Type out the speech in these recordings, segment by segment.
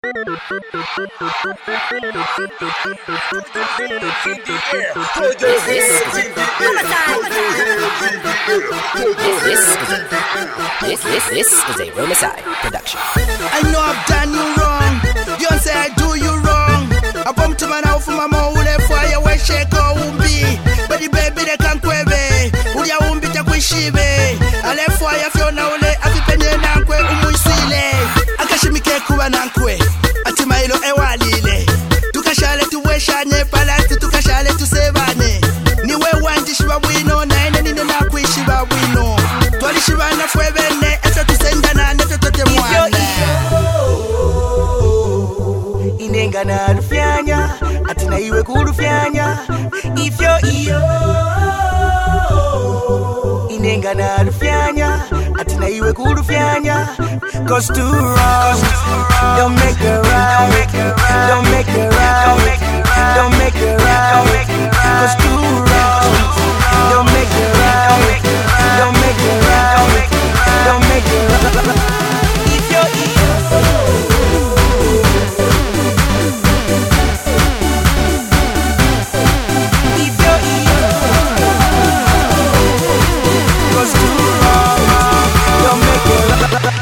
This is a Romicide production. I know I've done you wrong. You don't say I do you wrong. I bump to my now for my mouth. Fire where shake or umbi. But the baby they can't quebe. Uya umbi ta kwishibe. I left fire for now. I penye nankwe umuisile. Akashimike kuwa nankwe. Atimailo ewalile. Tukashale tuweshanye palati tukashale tusebane. Niwe wandishiba wino na ene nine na kwishiba wino. Twalishiba na fwebene eto tusendana neto tote mwana. Inenga na rufyanya atina iwe kurufyanya. Ifyo iyo inenga na rufyanya atina iwe kurufyanya. Cause two wrongs don't make it right. Don't make it right. Don't make it right. Cause two wrongs don't make it right. Don't make it right. Don't make it right. If you're cause two wrongs don't make it right.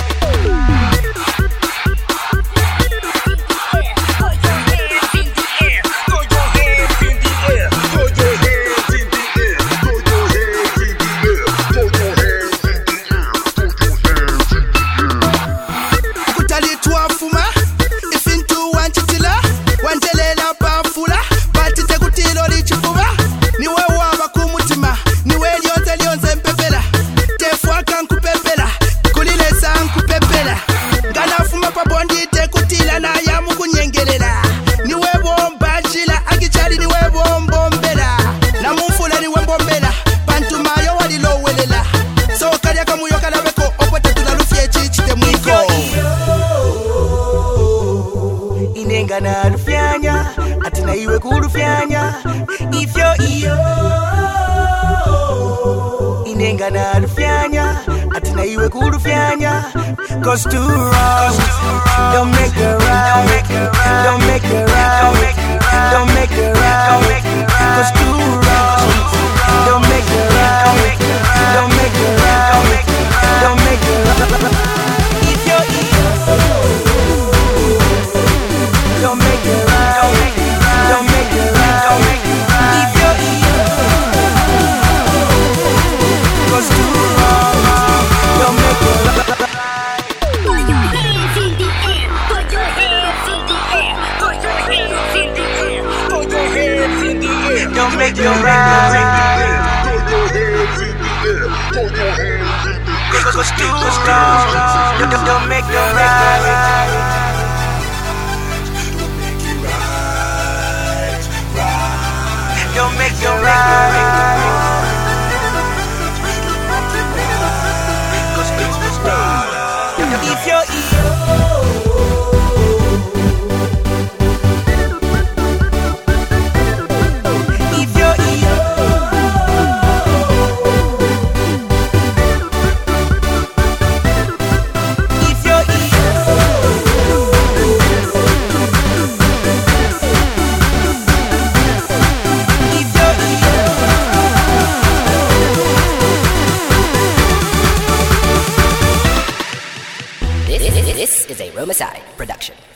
Inenga na rufyanya atina iwe kurufyanya. Ifyo iyo inenga na rufyanya atina iwe kurufyanya. Cause two wrongs don't make it right. Don't make it right. Don't make it right. Cause two wrongs don't make it right. Don't make it right. Don't make it right. Ifyo iyo don't make it right. Don't make it right. If you're here, cause two wrongs don't make it right. Put your hands in the air. Put your hands in the air. Put your hands in the air. Put your hands in the air. Don't make it right. Put your hands in the air. Put your hands in the air. Cause two wrongs don't make it right. Don't make it right. If you're This is a Romicide production.